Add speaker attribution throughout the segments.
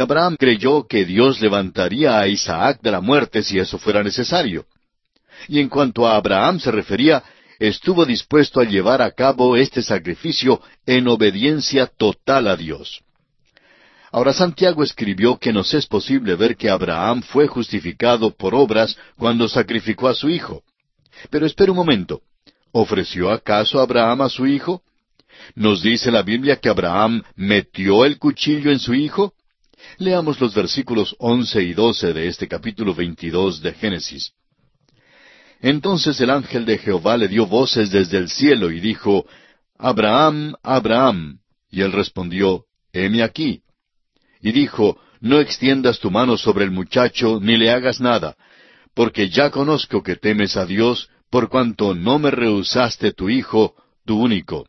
Speaker 1: Abraham creyó que Dios levantaría a Isaac de la muerte si eso fuera necesario. Y en cuanto a Abraham se refería, estuvo dispuesto a llevar a cabo este sacrificio en obediencia total a Dios. Ahora Santiago escribió que nos es posible ver que Abraham fue justificado por obras cuando sacrificó a su hijo. Pero espere un momento. ¿Ofreció acaso Abraham a su hijo? ¿Nos dice la Biblia que Abraham metió el cuchillo en su hijo? Leamos los versículos 11 y 12 de este capítulo 22 de Génesis. Entonces el ángel de Jehová le dio voces desde el cielo y dijo, Abraham, Abraham. Y él respondió, heme aquí. Y dijo, no extiendas tu mano sobre el muchacho, ni le hagas nada, porque ya conozco que temes a Dios, por cuanto no me rehusaste tu hijo, tu único.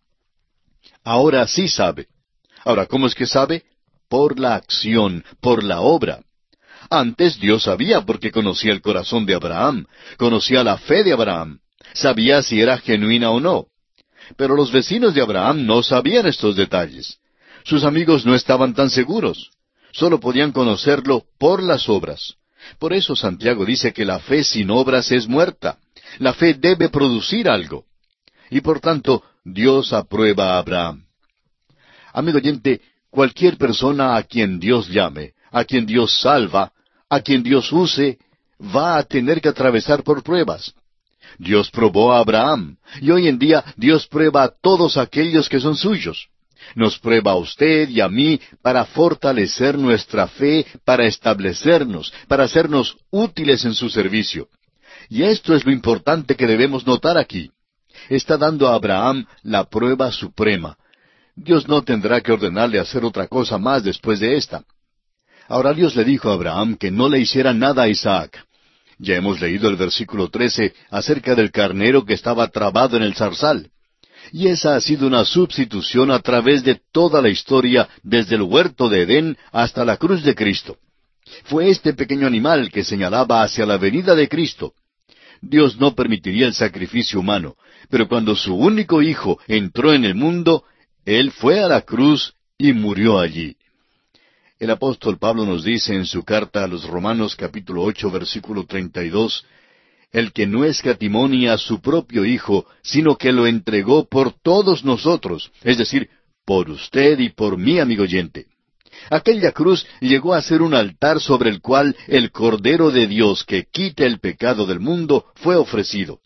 Speaker 1: Ahora sí sabe. Ahora, ¿cómo es que sabe? Por la acción, por la obra. Antes Dios sabía porque conocía el corazón de Abraham, conocía la fe de Abraham, sabía si era genuina o no. Pero los vecinos de Abraham no sabían estos detalles. Sus amigos no estaban tan seguros. Solo podían conocerlo por las obras. Por eso Santiago dice que la fe sin obras es muerta. La fe debe producir algo. Y por tanto, Dios aprueba a Abraham. Amigo oyente, cualquier persona a quien Dios llame, a quien Dios salva, a quien Dios use, va a tener que atravesar por pruebas. Dios probó a Abraham, y hoy en día Dios prueba a todos aquellos que son suyos. Nos prueba a usted y a mí para fortalecer nuestra fe, para establecernos, para hacernos útiles en su servicio. Y esto es lo importante que debemos notar aquí. Está dando a Abraham la prueba suprema. Dios no tendrá que ordenarle hacer otra cosa más después de esta. Ahora Dios le dijo a Abraham que no le hiciera nada a Isaac. Ya hemos leído el versículo 13 acerca del carnero que estaba trabado en el zarzal. Y esa ha sido una substitución a través de toda la historia, desde el huerto de Edén hasta la cruz de Cristo. Fue este pequeño animal que señalaba hacia la venida de Cristo. Dios no permitiría el sacrificio humano, pero cuando su único hijo entró en el mundo, Él fue a la cruz y murió allí. El apóstol Pablo nos dice en su carta a los Romanos capítulo 8 versículo 32, el que no escatimó ni a su propio Hijo, sino que lo entregó por todos nosotros, es decir, por usted y por mí, amigo oyente. Aquella cruz llegó a ser un altar sobre el cual el Cordero de Dios que quita el pecado del mundo fue ofrecido.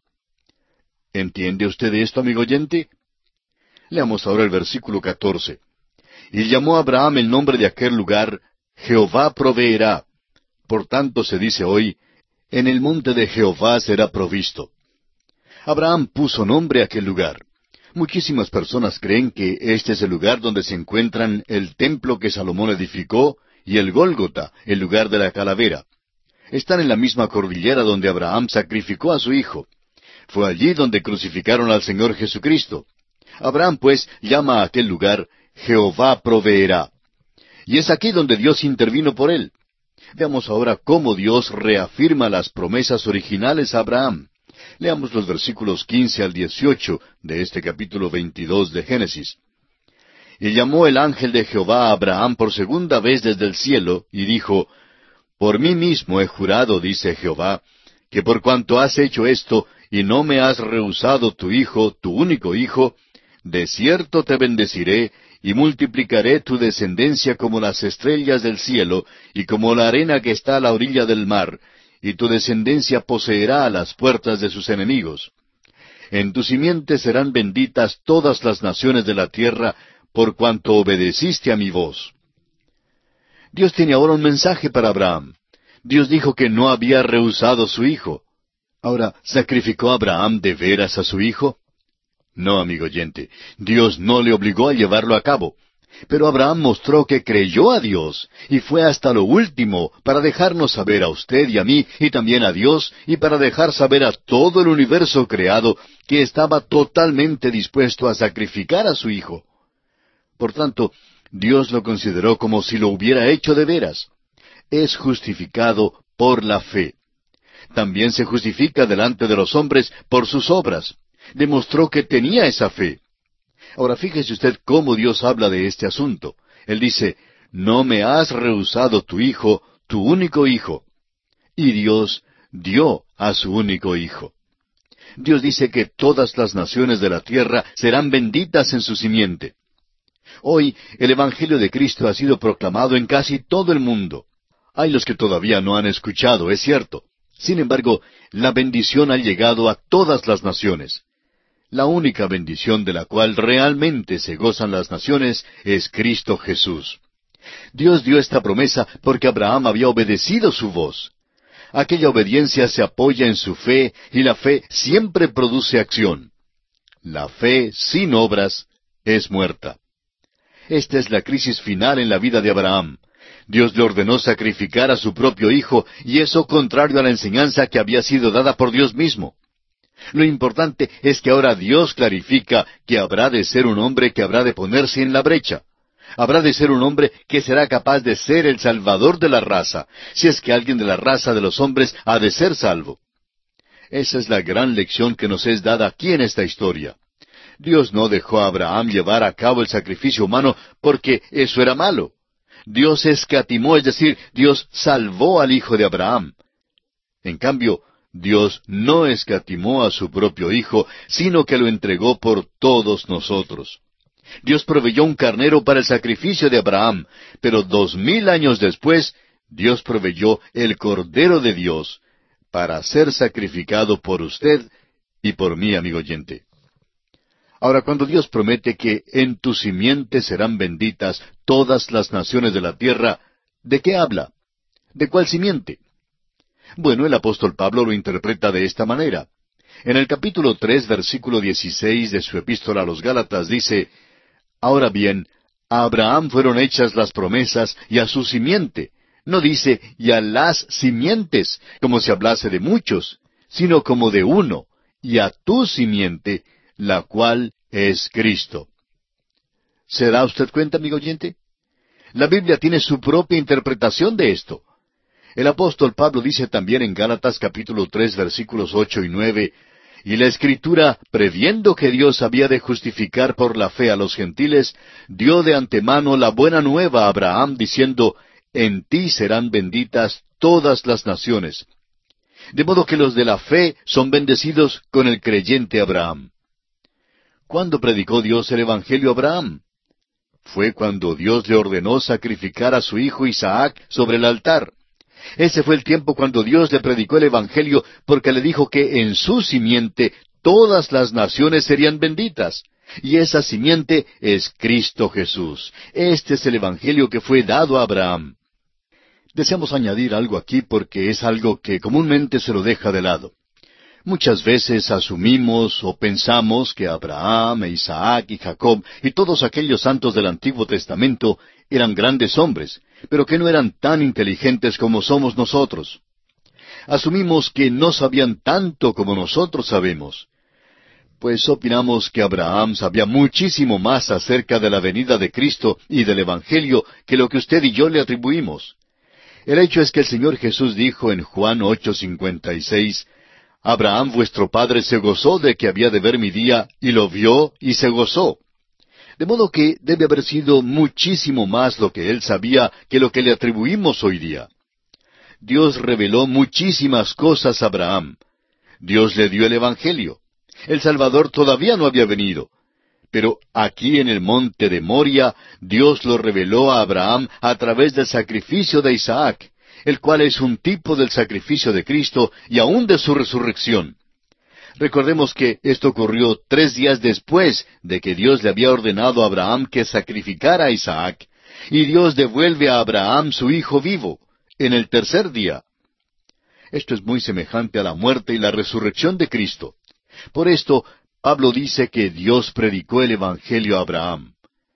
Speaker 1: ¿Entiende usted esto, amigo oyente? Leamos ahora el versículo 14. Y llamó a Abraham el nombre de aquel lugar, Jehová proveerá. Por tanto se dice hoy, en el monte de Jehová será provisto. Abraham puso nombre a aquel lugar. Muchísimas personas creen que este es el lugar donde se encuentran el templo que Salomón edificó y el Gólgota, el lugar de la calavera. Están en la misma cordillera donde Abraham sacrificó a su hijo. Fue allí donde crucificaron al Señor Jesucristo. Abraham, pues, llama a aquel lugar Jehová proveerá. Y es aquí donde Dios intervino por él. Veamos ahora cómo Dios reafirma las promesas originales a Abraham. Leamos los versículos 15 al 18 de este capítulo 22 de Génesis. Y llamó el ángel de Jehová a Abraham por segunda vez desde el cielo, y dijo, Por mí mismo he jurado, dice Jehová, que por cuanto has hecho esto, y no me has rehusado tu hijo, tu único hijo, de cierto te bendeciré, y multiplicaré tu descendencia como las estrellas del cielo, y como la arena que está a la orilla del mar, y tu descendencia poseerá a las puertas de sus enemigos. En tu simiente serán benditas todas las naciones de la tierra, por cuanto obedeciste a mi voz. Dios tiene ahora un mensaje para Abraham. Dios dijo que no había rehusado su hijo. Ahora, ¿sacrificó Abraham de veras a su hijo? No, amigo oyente, Dios no le obligó a llevarlo a cabo. Pero Abraham mostró que creyó a Dios, y fue hasta lo último para dejarnos saber a usted y a mí, y también a Dios, y para dejar saber a todo el universo creado, que estaba totalmente dispuesto a sacrificar a su hijo. Por tanto, Dios lo consideró como si lo hubiera hecho de veras. Es justificado por la fe. También se justifica delante de los hombres por sus obras. Demostró que tenía esa fe. Ahora fíjese usted cómo Dios habla de este asunto. Él dice, no me has rehusado tu hijo, tu único hijo. Y Dios dio a su único hijo. Dios dice que todas las naciones de la tierra serán benditas en su simiente. Hoy el Evangelio de Cristo ha sido proclamado en casi todo el mundo. Hay los que todavía no han escuchado, es cierto. Sin embargo, la bendición ha llegado a todas las naciones. La única bendición de la cual realmente se gozan las naciones es Cristo Jesús. Dios dio esta promesa porque Abraham había obedecido su voz. Aquella obediencia se apoya en su fe, y la fe siempre produce acción. La fe sin obras es muerta. Esta es la crisis final en la vida de Abraham. Dios le ordenó sacrificar a su propio hijo, y eso contrario a la enseñanza que había sido dada por Dios mismo. Lo importante es que ahora Dios clarifica que habrá de ser un hombre que habrá de ponerse en la brecha. Habrá de ser un hombre que será capaz de ser el salvador de la raza, si es que alguien de la raza de los hombres ha de ser salvo. Esa es la gran lección que nos es dada aquí en esta historia. Dios no dejó a Abraham llevar a cabo el sacrificio humano porque eso era malo. Dios escatimó, es decir, Dios salvó al hijo de Abraham. En cambio, Dios no escatimó a su propio hijo, sino que lo entregó por todos nosotros. Dios proveyó un carnero para el sacrificio de Abraham, pero 2000 años después, Dios proveyó el Cordero de Dios para ser sacrificado por usted y por mí, amigo oyente. Ahora, cuando Dios promete que en tu simiente serán benditas todas las naciones de la tierra, ¿de qué habla? ¿De cuál simiente? Bueno, el apóstol Pablo lo interpreta de esta manera. En el capítulo 3, versículo 16 de su epístola a los Gálatas dice: Ahora bien, a Abraham fueron hechas las promesas y a su simiente. No dice y a las simientes, como si hablase de muchos, sino como de uno, y a tu simiente, la cual es Cristo. ¿Se da usted cuenta, amigo oyente? La Biblia tiene su propia interpretación de esto. El apóstol Pablo dice también en Gálatas capítulo 3, versículos 8 y 9, y la Escritura, previendo que Dios había de justificar por la fe a los gentiles, dio de antemano la buena nueva a Abraham, diciendo: En ti serán benditas todas las naciones. De modo que los de la fe son bendecidos con el creyente Abraham. ¿Cuándo predicó Dios el Evangelio a Abraham? Fue cuando Dios le ordenó sacrificar a su hijo Isaac sobre el altar. Ese fue el tiempo cuando Dios le predicó el Evangelio, porque le dijo que en su simiente todas las naciones serían benditas. Y esa simiente es Cristo Jesús. Este es el Evangelio que fue dado a Abraham. Deseamos añadir algo aquí porque es algo que comúnmente se lo deja de lado. Muchas veces asumimos o pensamos que Abraham, Isaac y Jacob y todos aquellos santos del Antiguo Testamento eran grandes hombres, pero que no eran tan inteligentes como somos nosotros. Asumimos que no sabían tanto como nosotros sabemos. Pues opinamos que Abraham sabía muchísimo más acerca de la venida de Cristo y del Evangelio que lo que usted y yo le atribuimos. El hecho es que el Señor Jesús dijo en Juan 8:56, Abraham vuestro padre se gozó de que había de ver mi día, y lo vio y se gozó. De modo que debe haber sido muchísimo más lo que él sabía que lo que le atribuimos hoy día. Dios reveló muchísimas cosas a Abraham. Dios le dio el Evangelio. El Salvador todavía no había venido. Pero aquí en el monte de Moria, Dios lo reveló a Abraham a través del sacrificio de Isaac, el cual es un tipo del sacrificio de Cristo y aún de su resurrección. Recordemos que esto ocurrió 3 días después de que Dios le había ordenado a Abraham que sacrificara a Isaac, y Dios devuelve a Abraham su hijo vivo, en el 3er día. Esto es muy semejante a la muerte y la resurrección de Cristo. Por esto, Pablo dice que Dios predicó el Evangelio a Abraham.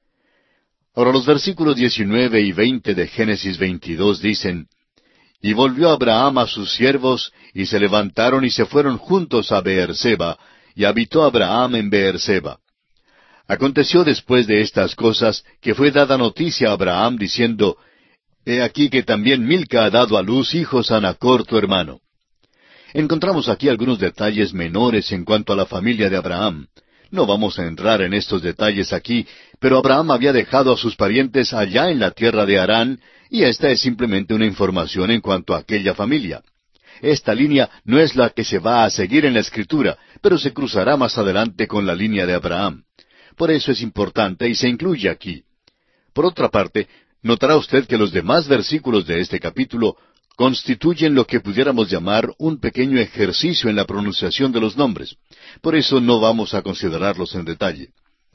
Speaker 1: Ahora los versículos 19 y 20 de Génesis 22 dicen: Y volvió Abraham a sus siervos, y se levantaron y se fueron juntos a Beerseba, y habitó Abraham en Beerseba. Aconteció después de estas cosas, que fue dada noticia a Abraham, diciendo: He aquí que también Milca ha dado a luz hijos a Nachor tu hermano. Encontramos aquí algunos detalles menores en cuanto a la familia de Abraham. No vamos a entrar en estos detalles aquí, pero Abraham había dejado a sus parientes allá en la tierra de Harán, y esta es simplemente una información en cuanto a aquella familia. Esta línea no es la que se va a seguir en la Escritura, pero se cruzará más adelante con la línea de Abraham. Por eso es importante y se incluye aquí. Por otra parte, notará usted que los demás versículos de este capítulo constituyen lo que pudiéramos llamar un pequeño ejercicio en la pronunciación de los nombres. Por eso no vamos a considerarlos en detalle.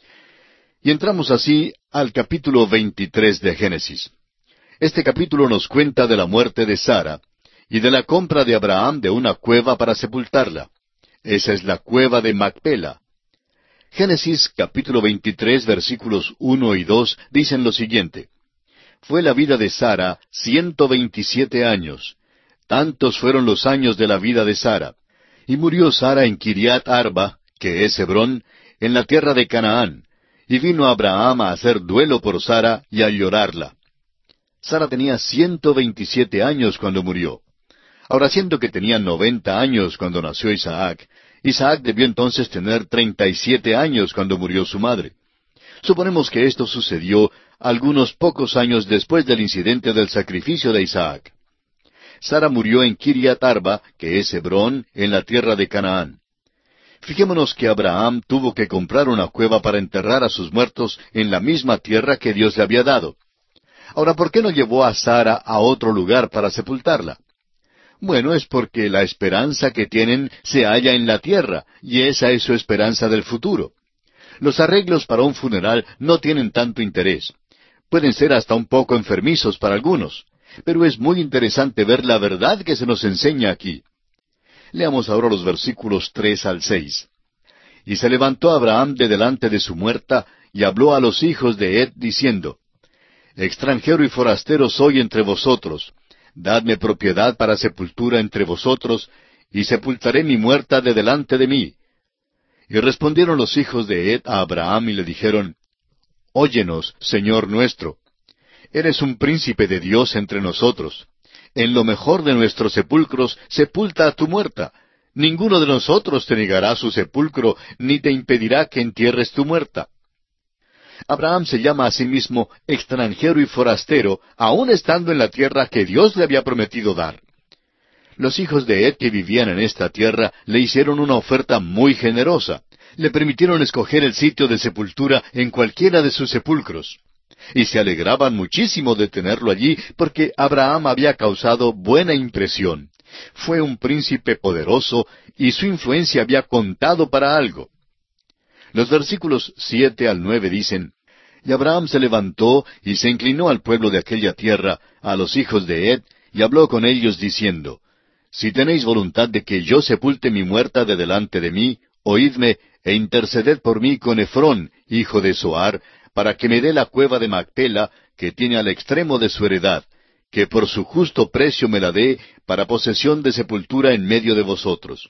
Speaker 1: Y entramos así al capítulo 23 de Génesis. Este capítulo nos cuenta de la muerte de Sara y de la compra de Abraham de una cueva para sepultarla. Esa es la cueva de Macpela. Génesis capítulo 23 versículos 1 y 2 dicen lo siguiente: Fue la vida de Sara 127 años. Tantos fueron los años de la vida de Sara. Y murió Sara en Kiriat Arba, que es Hebrón, en la tierra de Canaán. Y vino Abraham a hacer duelo por Sara y a llorarla. Sara tenía 127 años cuando murió. Ahora, siendo que tenía 90 años cuando nació Isaac, Isaac debió entonces tener 37 años cuando murió su madre. Suponemos que esto sucedió algunos pocos años después del incidente del sacrificio de Isaac. Sara murió en Kiriat Arba, que es Hebrón, en la tierra de Canaán. Fijémonos que Abraham tuvo que comprar una cueva para enterrar a sus muertos en la misma tierra que Dios le había dado. Ahora, ¿por qué no llevó a Sara a otro lugar para sepultarla? Bueno, es porque la esperanza que tienen se halla en la tierra, y esa es su esperanza del futuro. Los arreglos para un funeral no tienen tanto interés. Pueden ser hasta un poco enfermizos para algunos, pero es muy interesante ver la verdad que se nos enseña aquí. Leamos ahora los versículos 3 al 6. Y se levantó Abraham de delante de su muerta, y habló a los hijos de Het, diciendo: Extranjero y forastero soy entre vosotros. Dadme propiedad para sepultura entre vosotros, y sepultaré mi muerta de delante de mí. Y respondieron los hijos de Het a Abraham y le dijeron: Óyenos, Señor nuestro. Eres un príncipe de Dios entre nosotros. En lo mejor de nuestros sepulcros sepulta a tu muerta. Ninguno de nosotros te negará su sepulcro, ni te impedirá que entierres tu muerta. Abraham se llama a sí mismo extranjero y forastero, aun estando en la tierra que Dios le había prometido dar. Los hijos de Het que vivían en esta tierra le hicieron una oferta muy generosa. Le permitieron escoger el sitio de sepultura en cualquiera de sus sepulcros. Y se alegraban muchísimo de tenerlo allí porque Abraham había causado buena impresión. Fue un príncipe poderoso y su influencia había contado para algo. Los versículos 7 al 9 dicen: Y Abraham se levantó y se inclinó al pueblo de aquella tierra, a los hijos de Het, y habló con ellos diciendo: Si tenéis voluntad de que yo sepulte mi muerta de delante de mí, oídme e interceded por mí con Efrón, hijo de Zoar, para que me dé la cueva de Macpela, que tiene al extremo de su heredad, que por su justo precio me la dé, para posesión de sepultura en medio de vosotros.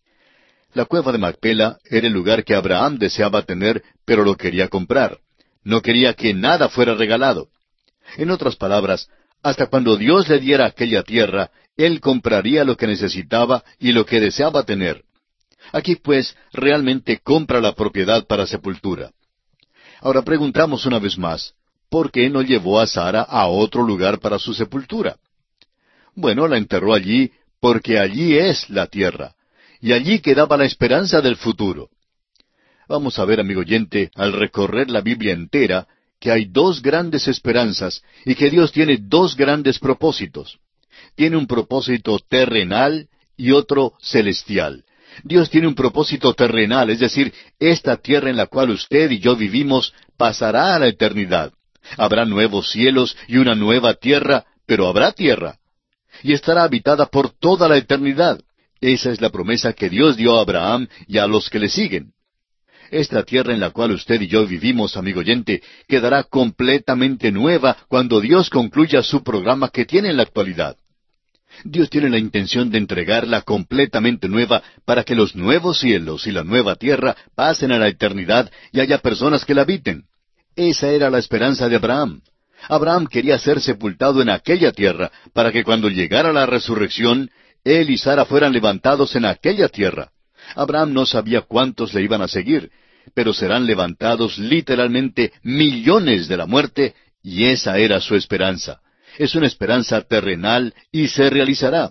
Speaker 1: La cueva de Macpela era el lugar que Abraham deseaba tener, pero lo quería comprar. No quería que nada fuera regalado. En otras palabras, hasta cuando Dios le diera aquella tierra, él compraría lo que necesitaba y lo que deseaba tener. Aquí, pues, realmente compra la propiedad para sepultura. Ahora preguntamos una vez más, ¿por qué no llevó a Sara a otro lugar para su sepultura? Bueno, la enterró allí porque allí es la tierra. Y allí quedaba la esperanza del futuro. Vamos a ver, amigo oyente, al recorrer la Biblia entera, que hay dos grandes esperanzas y que Dios tiene dos grandes propósitos. Tiene un propósito terrenal y otro celestial. Dios tiene un propósito terrenal, es decir, esta tierra en la cual usted y yo vivimos pasará a la eternidad. Habrá nuevos cielos y una nueva tierra, pero habrá tierra. Y estará habitada por toda la eternidad. Esa es la promesa que Dios dio a Abraham y a los que le siguen. Esta tierra en la cual usted y yo vivimos, amigo oyente, quedará completamente nueva cuando Dios concluya su programa que tiene en la actualidad. Dios tiene la intención de entregarla completamente nueva para que los nuevos cielos y la nueva tierra pasen a la eternidad y haya personas que la habiten. Esa era la esperanza de Abraham. Abraham quería ser sepultado en aquella tierra para que cuando llegara la resurrección, él y Sara fueran levantados en aquella tierra. Abraham no sabía cuántos le iban a seguir, pero serán levantados literalmente millones de la muerte, y esa era su esperanza. Es una esperanza terrenal y se realizará.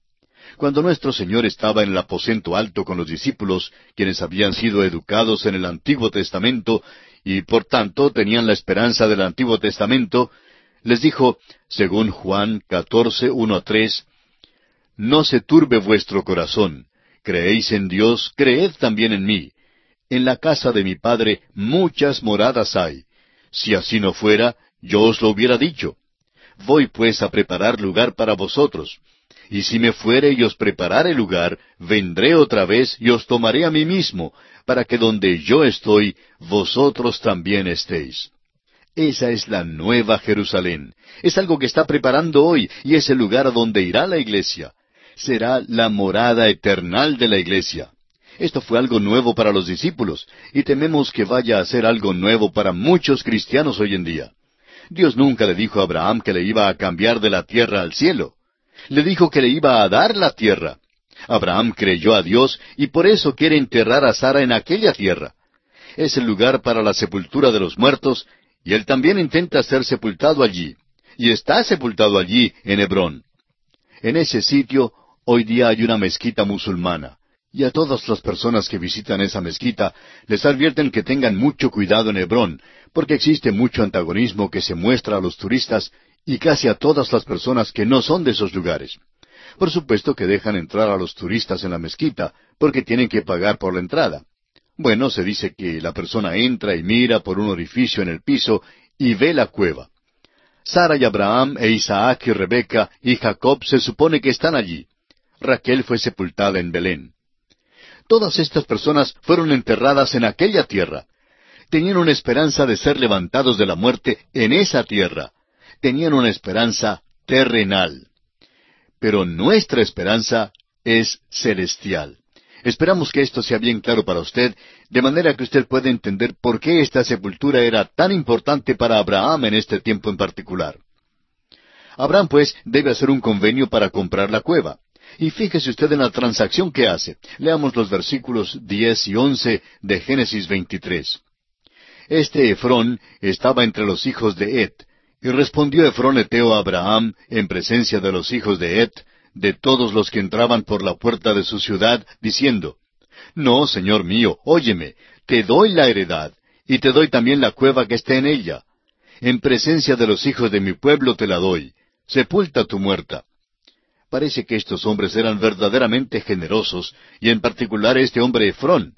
Speaker 1: Cuando nuestro Señor estaba en el aposento alto con los discípulos, quienes habían sido educados en el Antiguo Testamento, y por tanto tenían la esperanza del Antiguo Testamento, les dijo, según Juan 14, 1-3, «No se turbe vuestro corazón. Creéis en Dios, creed también en mí. En la casa de mi Padre muchas moradas hay. Si así no fuera, yo os lo hubiera dicho. Voy pues a preparar lugar para vosotros. Y si me fuere y os preparare lugar, vendré otra vez y os tomaré a mí mismo, para que donde yo estoy, vosotros también estéis». Esa es la nueva Jerusalén. Es algo que está preparando hoy, y es el lugar a donde irá la iglesia. Será la morada eternal de la iglesia. Esto fue algo nuevo para los discípulos, y tememos que vaya a ser algo nuevo para muchos cristianos hoy en día. Dios nunca le dijo a Abraham que le iba a cambiar de la tierra al cielo. Le dijo que le iba a dar la tierra. Abraham creyó a Dios y por eso quiere enterrar a Sara en aquella tierra. Es el lugar para la sepultura de los muertos, y él también intenta ser sepultado allí. Y está sepultado allí, en Hebrón. En ese sitio, hoy día hay una mezquita musulmana. Y a todas las personas que visitan esa mezquita, les advierten que tengan mucho cuidado en Hebrón, porque existe mucho antagonismo que se muestra a los turistas y casi a todas las personas que no son de esos lugares. Por supuesto que dejan entrar a los turistas en la mezquita, porque tienen que pagar por la entrada. Bueno, se dice que la persona entra y mira por un orificio en el piso y ve la cueva. Sara y Abraham e Isaac y Rebeca y Jacob se supone que están allí. Raquel fue sepultada en Belén. Todas estas personas fueron enterradas en aquella tierra. Tenían una esperanza de ser levantados de la muerte en esa tierra. Tenían una esperanza terrenal. Pero nuestra esperanza es celestial. Esperamos que esto sea bien claro para usted, de manera que usted pueda entender por qué esta sepultura era tan importante para Abraham en este tiempo en particular. Abraham, pues, debe hacer un convenio para comprar la cueva. Y fíjese usted en la transacción que hace. Leamos los versículos 10 y 11 de Génesis 23. Este Efrón estaba entre los hijos de Het, y respondió Efrón heteo a Abraham en presencia de los hijos de Het, de todos los que entraban por la puerta de su ciudad, diciendo, «No, señor mío, óyeme, te doy la heredad, y te doy también la cueva que está en ella. En presencia de los hijos de mi pueblo te la doy. Sepulta tu muerta». Parece que estos hombres eran verdaderamente generosos, y en particular este hombre Efrón.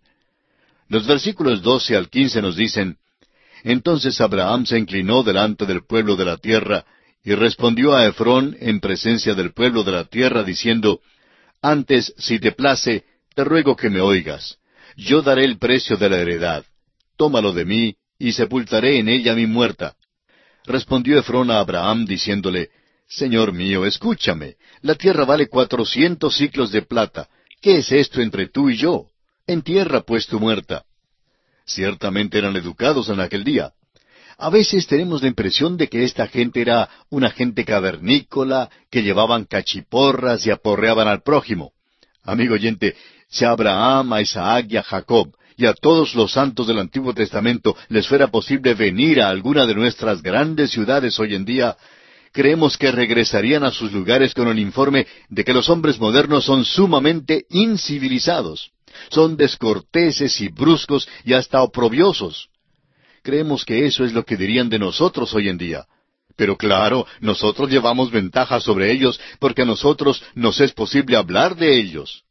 Speaker 1: Los versículos 12 al 15 nos dicen, «Entonces Abraham se inclinó delante del pueblo de la tierra, y respondió a Efrón en presencia del pueblo de la tierra, diciendo, Antes, si te place, te ruego que me oigas. Yo daré el precio de la heredad. Tómalo de mí, y sepultaré en ella mi muerta. Respondió Efrón a Abraham, diciéndole, Señor mío, escúchame. La tierra vale 400 siclos de plata. ¿Qué es esto entre tú y yo? Entierra pues tu muerta. Ciertamente eran educados en aquel día. A veces tenemos la impresión de que esta gente era una gente cavernícola, que llevaban cachiporras y aporreaban al prójimo. Amigo oyente, si a Abraham, a Isaac y a Jacob, y a todos los santos del Antiguo Testamento les fuera posible venir a alguna de nuestras grandes ciudades hoy en día, creemos que regresarían a sus lugares con el informe de que los hombres modernos son sumamente incivilizados. Son descorteses y bruscos y hasta oprobiosos. Creemos que eso es lo que dirían de nosotros hoy en día. Pero claro, nosotros llevamos ventaja sobre ellos porque a nosotros nos es posible hablar de ellos.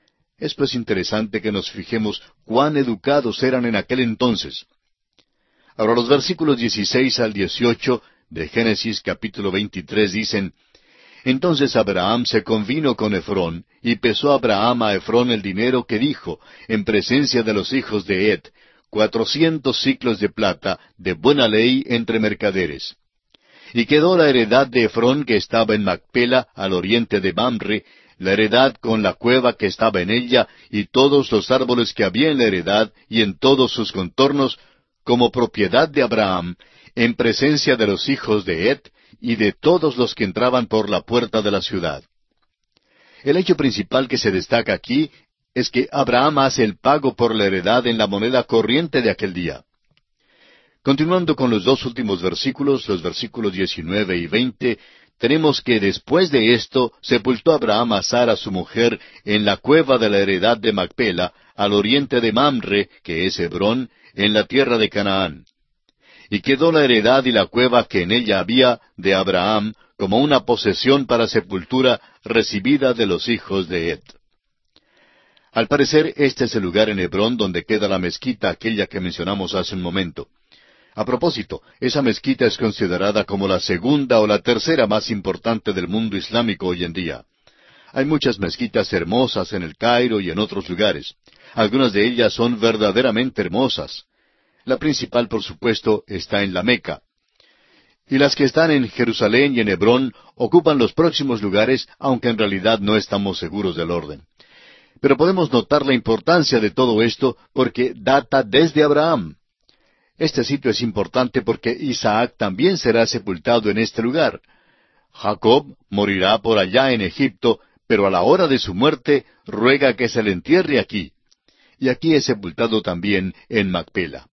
Speaker 1: Es pues interesante que nos fijemos cuán educados eran en aquel entonces. Ahora los versículos 16 al 18 de Génesis capítulo 23 dicen, Entonces Abraham se convino con Efrón, y pesó Abraham a Efrón el dinero que dijo, en presencia de los hijos de Het, 400 siclos de plata, de buena ley entre mercaderes. Y quedó la heredad de Efrón que estaba en Macpela, al oriente de Mamre, la heredad con la cueva que estaba en ella, y todos los árboles que había en la heredad, y en todos sus contornos, como propiedad de Abraham, en presencia de los hijos de Het, y de todos los que entraban por la puerta de la ciudad. El hecho principal que se destaca aquí es que Abraham hace el pago por la heredad en la moneda corriente de aquel día. Continuando con los dos últimos versículos, los versículos 19 y 20, tenemos que después de esto sepultó Abraham a Sara su mujer en la cueva de la heredad de Macpela, al oriente de Mamre, que es Hebrón, en la tierra de Canaán. Y quedó la heredad y la cueva que en ella había de Abraham como una posesión para sepultura recibida de los hijos de Het. Al parecer, este es el lugar en Hebrón donde queda la mezquita aquella que mencionamos hace un momento. A propósito, esa mezquita es considerada como la segunda o la tercera más importante del mundo islámico hoy en día. Hay muchas mezquitas hermosas en el Cairo y en otros lugares. Algunas de ellas son verdaderamente hermosas. La principal, por supuesto, está en la Meca. Y las que están en Jerusalén y en Hebrón ocupan los próximos lugares, aunque en realidad no estamos seguros del orden. Pero podemos notar la importancia de todo esto porque data desde Abraham. Este sitio es importante porque Isaac también será sepultado en este lugar. Jacob morirá por allá en Egipto, pero a la hora de su muerte ruega que se le entierre aquí. Y aquí es sepultado también en Macpela.